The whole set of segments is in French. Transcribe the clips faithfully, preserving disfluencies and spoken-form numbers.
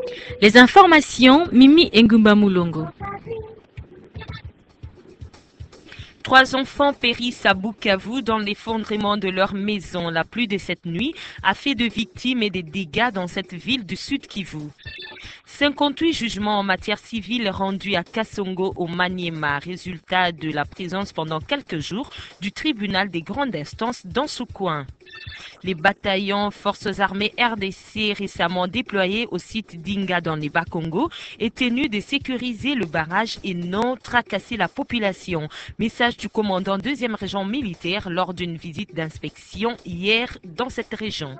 Les informations, Mimi Ngumba Mulongo. Trois enfants périssent à Bukavu dans l'effondrement de leur maison. La pluie de cette nuit a fait de victimes et des dégâts dans cette ville du Sud Kivu. cinquante-huit jugements en matière civile rendus à Kasongo au Maniema, résultat de la présence pendant quelques jours du tribunal des grandes instances dans ce coin. Les bataillons forces armées R D C récemment déployés au site d'Inga dans les Bas-Congo est tenu de sécuriser le barrage et non tracasser la population. Message du commandant deuxième région militaire lors d'une visite d'inspection hier dans cette région.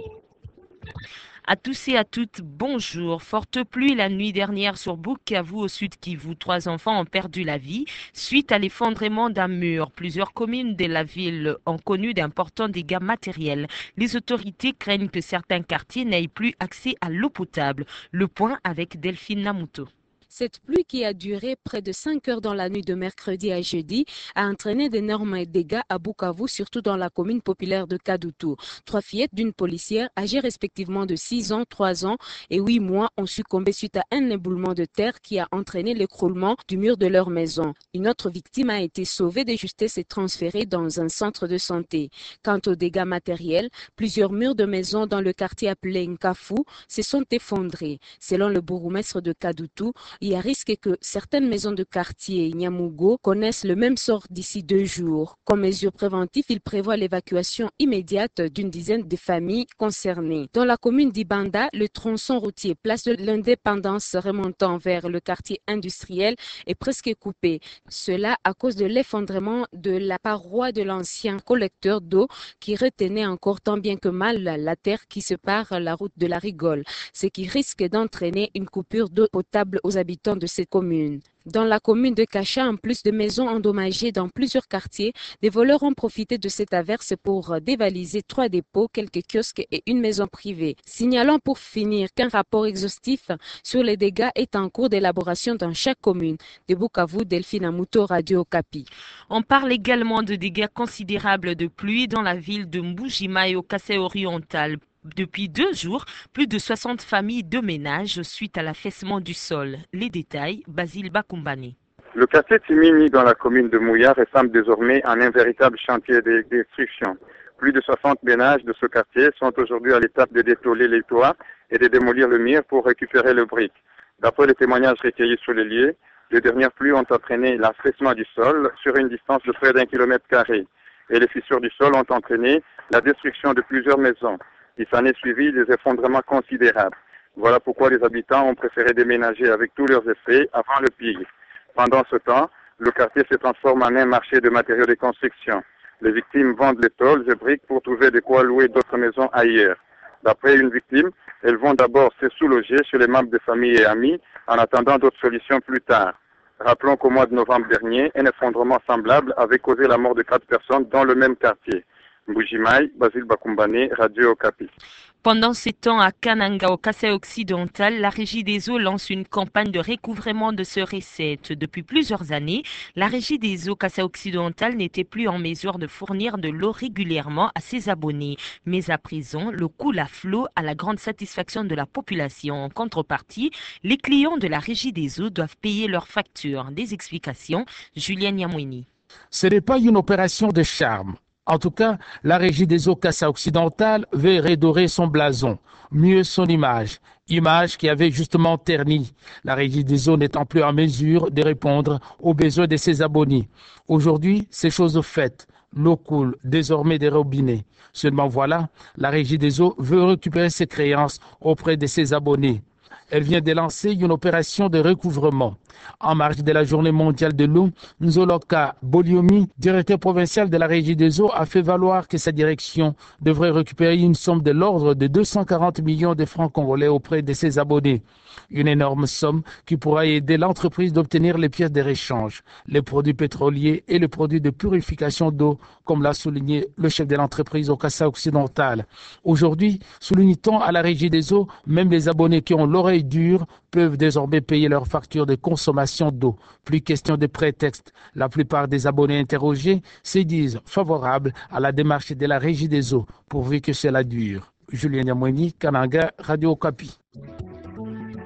À tous et à toutes, bonjour. Forte pluie la nuit dernière sur Bukavu au sud Kivu. Trois enfants ont perdu la vie suite à l'effondrement d'un mur. Plusieurs communes de la ville ont connu d'importants dégâts matériels. Les autorités craignent que certains quartiers n'aient plus accès à l'eau potable. Le point avec Delphine Namuto. Cette pluie qui a duré près de cinq heures dans la nuit de mercredi à jeudi a entraîné d'énormes dégâts à Bukavu, surtout dans la commune populaire de Kadutu. Trois fillettes d'une policière âgées respectivement de six ans, trois ans et huit mois ont succombé suite à un éboulement de terre qui a entraîné l'écroulement du mur de leur maison. Une autre victime a été sauvée de justesse et transférée dans un centre de santé. Quant aux dégâts matériels, plusieurs murs de maisons dans le quartier appelé Nkafu se sont effondrés. Selon le bourgmestre de Kadutu, il y a risque que certaines maisons de quartier Nyamugo connaissent le même sort d'ici deux jours. Comme mesure préventive, il prévoit l'évacuation immédiate d'une dizaine de familles concernées. Dans la commune d'Ibanda, le tronçon routier place de l'Indépendance remontant vers le quartier industriel est presque coupé. Cela à cause de l'effondrement de la paroi de l'ancien collecteur d'eau qui retenait encore tant bien que mal la terre qui sépare la route de la Rigole, ce qui risque d'entraîner une coupure d'eau potable aux habitants de ces communes. Dans la commune de Kacha, en plus de maisons endommagées dans plusieurs quartiers, des voleurs ont profité de cette averse pour dévaliser trois dépôts, quelques kiosques et une maison privée. Signalons pour finir qu'un rapport exhaustif sur les dégâts est en cours d'élaboration dans chaque commune. De Bukavu, Delphine Amuto, Radio Okapi. On parle également de dégâts considérables de pluie dans la ville de Mbujima et au Kasai oriental. Depuis deux jours, plus de soixante familles de ménage suite à l'affaissement du sol. Les détails, Basile Bakumbani. Le quartier Timini dans la commune de Mouya ressemble désormais en un véritable chantier de destruction. Plus de soixante ménages de ce quartier sont aujourd'hui à l'étape de détôler les toits et de démolir le mur pour récupérer le brick. D'après les témoignages recueillis sur les lieux, les dernières pluies ont entraîné l'affaissement du sol sur une distance de près d'un kilomètre carré. Et les fissures du sol ont entraîné la destruction de plusieurs maisons. Il s'en est suivi des effondrements considérables. Voilà pourquoi les habitants ont préféré déménager avec tous leurs effets avant le pire. Pendant ce temps, le quartier se transforme en un marché de matériaux de construction. Les victimes vendent les tôles et briques pour trouver de quoi louer d'autres maisons ailleurs. D'après une victime, elles vont d'abord se sous-loger chez les membres de famille et amis en attendant d'autres solutions plus tard. Rappelons qu'au mois de novembre dernier, un effondrement semblable avait causé la mort de quatre personnes dans le même quartier. Mbujimai, Basile Bakumbane, Radio Okapi. Pendant ces temps, à Kananga, au Kasai occidental, la Régie des eaux lance une campagne de recouvrement de ce recette. Depuis plusieurs années, la Régie des eaux Kasai occidental n'était plus en mesure de fournir de l'eau régulièrement à ses abonnés. Mais à présent, le coule à flot à la grande satisfaction de la population. En contrepartie, les clients de la Régie des eaux doivent payer leurs factures. Des explications, Julien Yamouini. Ce n'est pas une opération de charme. En tout cas, la Régie des eaux Kasai occidental veut redorer son blason, mieux son image, image qui avait justement terni, la Régie des eaux n'étant plus en mesure de répondre aux besoins de ses abonnés. Aujourd'hui, c'est chose faite. L'eau coule désormais des robinets. Seulement voilà, la Régie des eaux veut récupérer ses créances auprès de ses abonnés. Elle vient de lancer une opération de recouvrement. En marge de la journée mondiale de l'eau, Nzoloka Boliomi, directeur provincial de la Régie des eaux, a fait valoir que sa direction devrait récupérer une somme de l'ordre de deux cent quarante millions de francs congolais auprès de ses abonnés. Une énorme somme qui pourra aider l'entreprise d'obtenir les pièces de réchange, les produits pétroliers et les produits de purification d'eau, comme l'a souligné le chef de l'entreprise au Kasai occidental. Aujourd'hui, souligne-t-on à la Régie des eaux, même les abonnés qui ont l'oreille dure peuvent désormais payer leurs factures de consommation d'eau. Plus question de prétexte. La plupart des abonnés interrogés se disent favorables à la démarche de la Régie des eaux, pourvu que cela dure. Julien Yamouini, Kananga, Radio Okapi.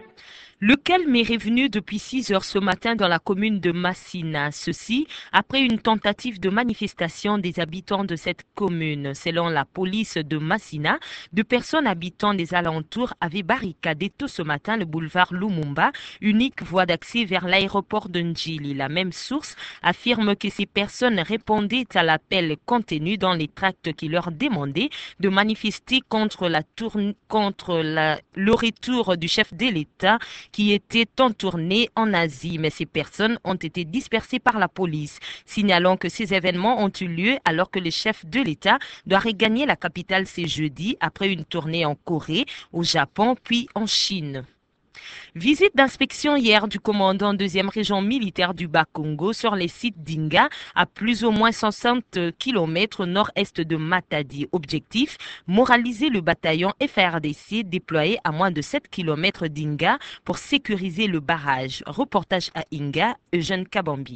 Le calme est revenu depuis six heures ce matin dans la commune de Massina. Ceci après une tentative de manifestation des habitants de cette commune. Selon la police de Massina, deux personnes habitant des alentours avaient barricadé tôt ce matin le boulevard Lumumba, unique voie d'accès vers l'aéroport de Ndjili. La même source affirme que ces personnes répondaient à l'appel contenu dans les tracts qui leur demandaient de manifester contre, la tourne, contre la, le retour du chef de l'État qui était en tournée en Asie, mais ces personnes ont été dispersées par la police, signalant que ces événements ont eu lieu alors que le chef de l'État doit regagner la capitale ce jeudi après une tournée en Corée, au Japon puis en Chine. Visite d'inspection hier du commandant deuxième région militaire du Bas-Congo sur les sites d'Inga à plus ou moins soixante kilomètres nord-est de Matadi. Objectif, moraliser le bataillon F A R D C déployé à moins de sept kilomètres d'Inga pour sécuriser le barrage. Reportage à Inga, Eugène Kabambi.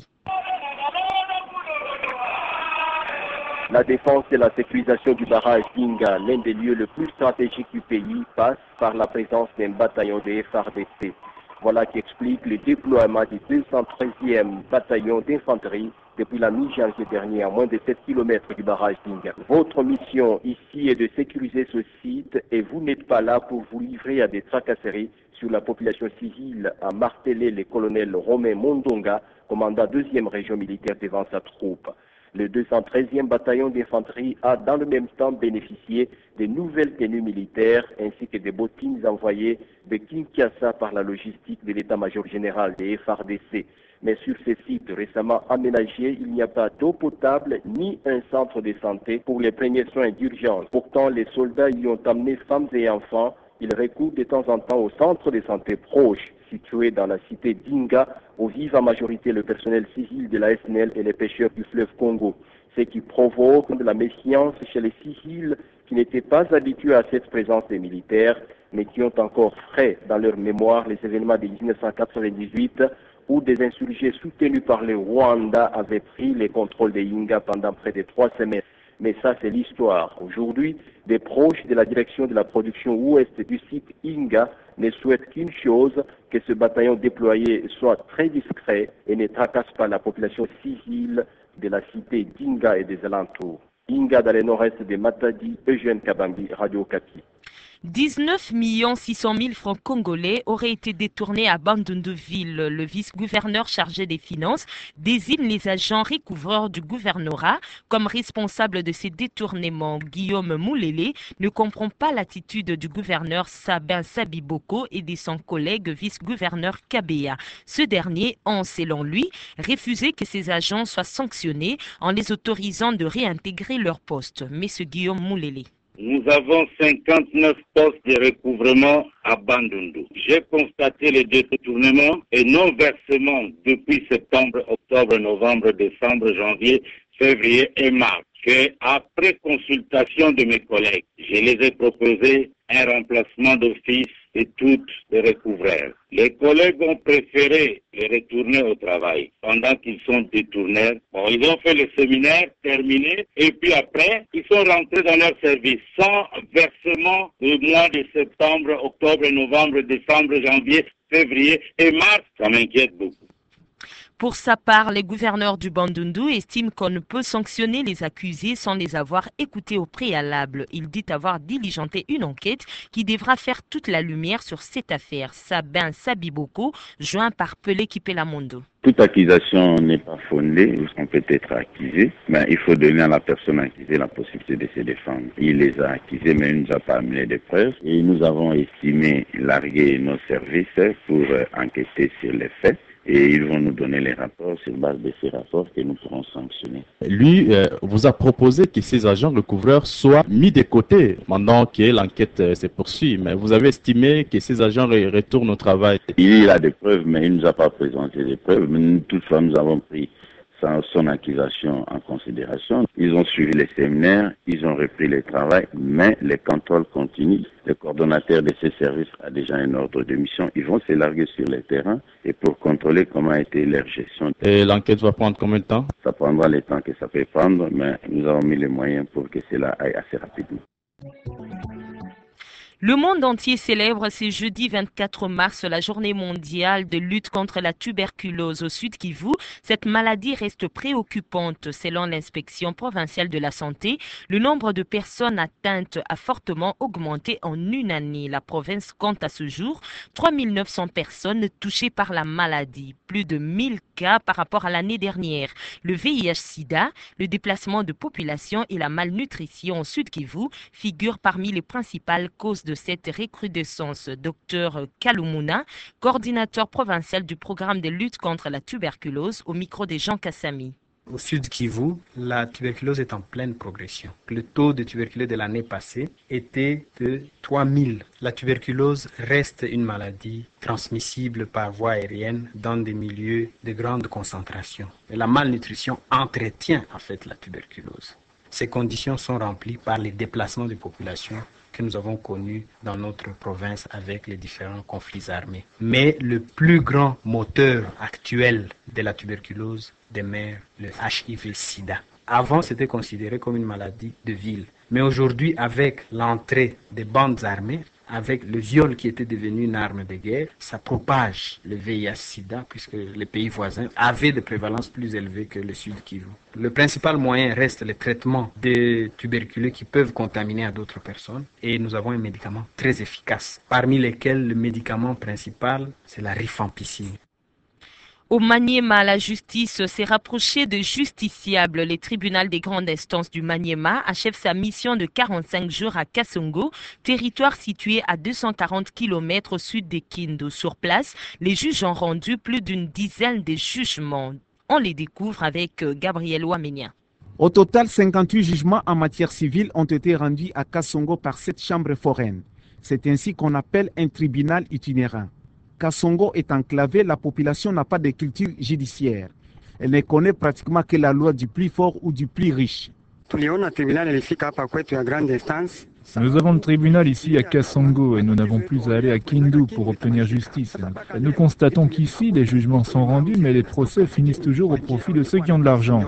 La défense et la sécurisation du barrage d'Inga, l'un des lieux les plus stratégiques du pays, passe par la présence d'un bataillon de F A R D C. Voilà qui explique le déploiement du deux cent treizième bataillon d'infanterie depuis la mi-janvier dernier à moins de sept kilomètres du barrage d'Inga. Votre mission ici est de sécuriser ce site et vous n'êtes pas là pour vous livrer à des tracasseries sur la population civile, a martelé le colonel Romain Mondonga, commandant deuxième région militaire devant sa troupe. Le deux cent treizième bataillon d'infanterie a dans le même temps bénéficié de nouvelles tenues militaires ainsi que des bottines envoyées de Kinshasa par la logistique de l'état-major général des F A R D C. Mais sur ces sites récemment aménagés, il n'y a pas d'eau potable ni un centre de santé pour les premiers soins d'urgence. Pourtant, les soldats y ont amené femmes et enfants. Ils recourent de temps en temps au centre de santé proche, situé dans la cité d'Inga, où vivent en majorité le personnel civil de la S N L et les pêcheurs du fleuve Congo. Ce qui provoque de la méfiance chez les civils qui n'étaient pas habitués à cette présence des militaires, mais qui ont encore frais dans leur mémoire les événements de mille neuf cent quatre-vingt-dix-huit, où des insurgés soutenus par le Rwanda avaient pris les contrôles de Inga pendant près de trois semaines. Mais ça, c'est l'histoire. Aujourd'hui, des proches de la direction de la production ouest du site Inga ne souhaitent qu'une chose, que ce bataillon déployé soit très discret et ne tracasse pas la population civile de la cité d'Inga et des alentours. Inga dans le nord-est de Matadi, Eugène Kabambi, Radio Okapi. dix-neuf millions six cent mille francs congolais auraient été détournés à Bandundu-Ville. Le vice-gouverneur chargé des finances désigne les agents recouvreurs du gouvernorat comme responsables de ces détournements. Guillaume Moulélé ne comprend pas l'attitude du gouverneur Sabin Sabiboko et de son collègue vice-gouverneur Kabea. Ce dernier ont, selon lui, refusé que ces agents soient sanctionnés en les autorisant de réintégrer leur poste. Monsieur Guillaume Moulélé. Nous avons cinquante-neuf postes de recouvrement à Bandundu. J'ai constaté les détournements et non-versements depuis septembre, octobre, novembre, décembre, janvier, février et mars. Que après consultation de mes collègues, je les ai proposé un remplacement d'office de toutes les recouvreurs. Les collègues ont préféré les retourner au travail pendant qu'ils sont détournés. Bon, ils ont fait le séminaire terminé et puis après, ils sont rentrés dans leur service sans versement du mois de septembre, octobre, novembre, décembre, janvier, février et mars. Ça m'inquiète beaucoup. Pour sa part, le gouverneur du Bandundu estime qu'on ne peut sanctionner les accusés sans les avoir écoutés au préalable. Il dit avoir diligenté une enquête qui devra faire toute la lumière sur cette affaire. Sabin Sabiboko, joint par Pelé Kipelamondo. Toute accusation n'est pas fondée, on peut être accusé, mais il faut donner à la personne accusée la possibilité de se défendre. Il les a accusés, mais il ne nous a pas amené de preuves et nous avons estimé larguer nos services pour enquêter sur les faits. Et ils vont nous donner les rapports sur base de ces rapports que nous pourrons sanctionner. Lui euh, vous a proposé que ces agents recouvreurs soient mis de côté pendant que l'enquête euh, se poursuit. Mais vous avez estimé que ces agents re retournent au travail. Il a des preuves, mais il ne nous a pas présenté des preuves. Mais nous, toutefois, nous avons pris son accusation en considération. Ils ont suivi les séminaires, ils ont repris le travail, mais les contrôles continuent. Le coordonnateur de ces services a déjà un ordre de mission. Ils vont s'élarguer sur le terrain et pour contrôler comment a été leur gestion. Et l'enquête va prendre combien de temps? Ça prendra le temps que ça peut prendre, mais nous avons mis les moyens pour que cela aille assez rapidement. Le monde entier célèbre ce jeudi vingt-quatre mars la journée mondiale de lutte contre la tuberculose au Sud Kivu. Cette maladie reste préoccupante. Selon l'inspection provinciale de la santé, le nombre de personnes atteintes a fortement augmenté en une année. La province compte à ce jour trois mille neuf cents personnes touchées par la maladie, plus de mille cas par rapport à l'année dernière. Le V I H-Sida, le déplacement de population et la malnutrition au Sud Kivu figurent parmi les principales causes de cette recrudescence. Docteur Kalumuna, coordinateur provincial du programme de lutte contre la tuberculose, au micro de Jean Kassami. Au Sud Kivu, la tuberculose est en pleine progression. Le taux de tuberculose de l'année passée était de trois mille. La tuberculose reste une maladie transmissible par voie aérienne dans des milieux de grande concentration. Et la malnutrition entretient en fait la tuberculose. Ces conditions sont remplies par les déplacements de population que nous avons connus dans notre province avec les différents conflits armés. Mais le plus grand moteur actuel de la tuberculose demeure le H I V-Sida. Avant, c'était considéré comme une maladie de ville. Mais aujourd'hui, avec l'entrée des bandes armées, avec le viol qui était devenu une arme de guerre, ça propage le V I H-Sida puisque les pays voisins avaient des prévalences plus élevées que le Sud Kivu. Le principal moyen reste le traitement des tuberculeux qui peuvent contaminer à d'autres personnes et nous avons un médicament très efficace, parmi lesquels le médicament principal, c'est la rifampicine. Au Maniema, la justice s'est rapprochée de justiciables. Le tribunal des grandes instances du Maniema achève sa mission de quarante-cinq jours à Kasongo, territoire situé à deux cent quarante kilomètres au sud de Kindu. Sur place, les juges ont rendu plus d'une dizaine de jugements. On les découvre avec Gabriel Ouamenia. Au total, cinquante-huit jugements en matière civile ont été rendus à Kasongo par cette chambre foraine. C'est ainsi qu'on appelle un tribunal itinérant. Kasongo est enclavé, la population n'a pas de culture judiciaire. Elle ne connaît pratiquement que la loi du plus fort ou du plus riche. Nous avons le tribunal ici à Kasongo et nous n'avons plus à aller à Kindu pour obtenir justice. Nous constatons qu'ici, les jugements sont rendus, mais les procès finissent toujours au profit de ceux qui ont de l'argent.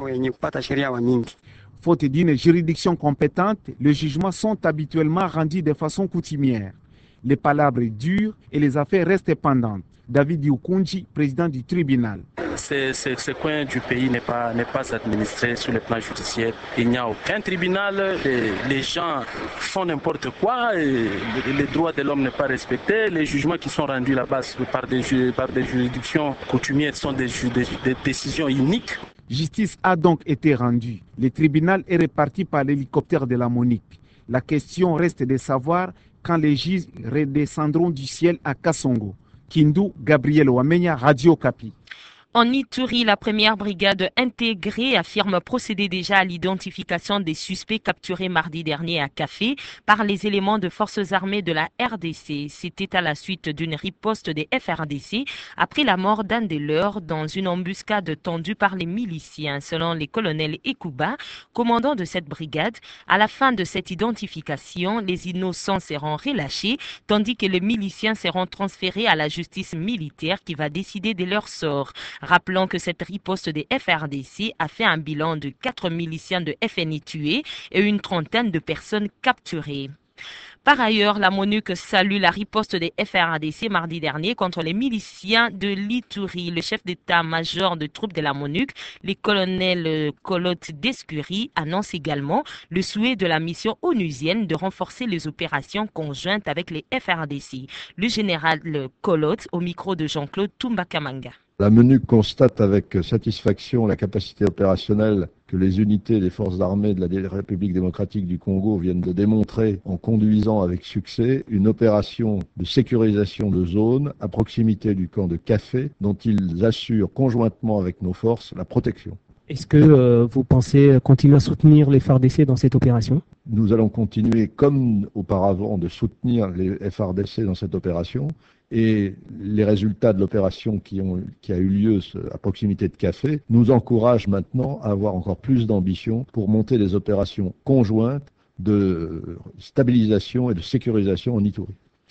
Faute d'une juridiction compétente, les jugements sont habituellement rendus de façon coutumière. Les palabres durent et les affaires restent pendantes. David Yukunji, président du tribunal. Ce, ce, ce coin du pays n'est pas, n'est pas administré sur le plan judiciaire. Il n'y a aucun tribunal, les, les gens font n'importe quoi, et les droits de l'homme n'est pas respecté. Les jugements qui sont rendus là-bas par des, par des juridictions coutumières sont des, des, des décisions uniques. Justice a donc été rendue. Le tribunal est réparti par l'hélicoptère de la Monique. La question reste de savoir quand les juges redescendront du ciel à Kasongo. Kindu, Gabriel Ouamenia, Radio Kapi. En Ituri, la première brigade intégrée affirme procéder déjà à l'identification des suspects capturés mardi dernier à Café par les éléments de forces armées de la R D C. C'était à la suite d'une riposte des F R D C après la mort d'un des leurs dans une embuscade tendue par les miliciens. Selon les colonels Ekouba, commandant de cette brigade, à la fin de cette identification, les innocents seront relâchés tandis que les miliciens seront transférés à la justice militaire qui va décider de leur sort. Rappelons que cette riposte des F R D C a fait un bilan de quatre miliciens de F N I tués et une trentaine de personnes capturées. Par ailleurs, la MONUC salue la riposte des F R D C mardi dernier contre les miliciens de l'Ituri. Le chef d'état-major de troupes de la MONUC, les colonels Colotte d'Escurie, annonce également le souhait de la mission onusienne de renforcer les opérations conjointes avec les F R D C. Le général Colotte au micro de Jean-Claude Tumbakamanga. La MONUC constate avec satisfaction la capacité opérationnelle que les unités des forces armées de la République démocratique du Congo viennent de démontrer en conduisant avec succès une opération de sécurisation de zone à proximité du camp de Café dont ils assurent conjointement avec nos forces la protection. Est-ce que euh, vous pensez continuer à soutenir les F R D C dans cette opération ? Nous allons continuer comme auparavant de soutenir les F R D C dans cette opération. Et les résultats de l'opération qui, ont, qui a eu lieu à proximité de Café nous encouragent maintenant à avoir encore plus d'ambition pour monter des opérations conjointes de stabilisation et de sécurisation en Ituri.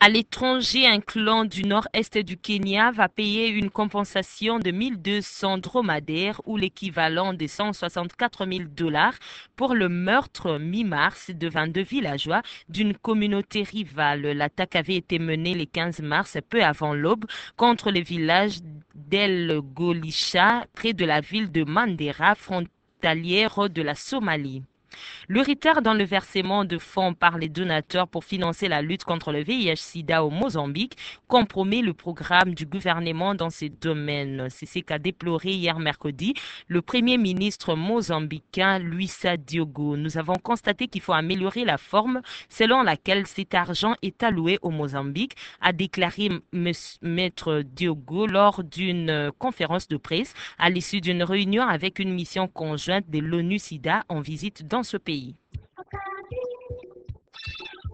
À l'étranger, un clan du nord-est du Kenya va payer une compensation de mille deux cents dromadaires ou l'équivalent de cent soixante-quatre mille dollars pour le meurtre mi-mars de vingt-deux villageois d'une communauté rivale. L'attaque avait été menée le quinze mars, peu avant l'aube, contre le village d'El Golisha, près de la ville de Mandera, frontalière de la Somalie. Le retard dans le versement de fonds par les donateurs pour financer la lutte contre le V I H sida au Mozambique compromet le programme du gouvernement dans ces domaines. C'est ce qu'a déploré hier mercredi le premier ministre mozambicain Luisa Diogo. Nous avons constaté qu'il faut améliorer la forme selon laquelle cet argent est alloué au Mozambique, a déclaré Maître Diogo lors d'une conférence de presse à l'issue d'une réunion avec une mission conjointe de l'ONU SIDA en visite dans ce pays.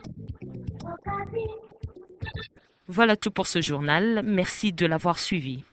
Voilà tout pour ce journal. Merci de l'avoir suivi.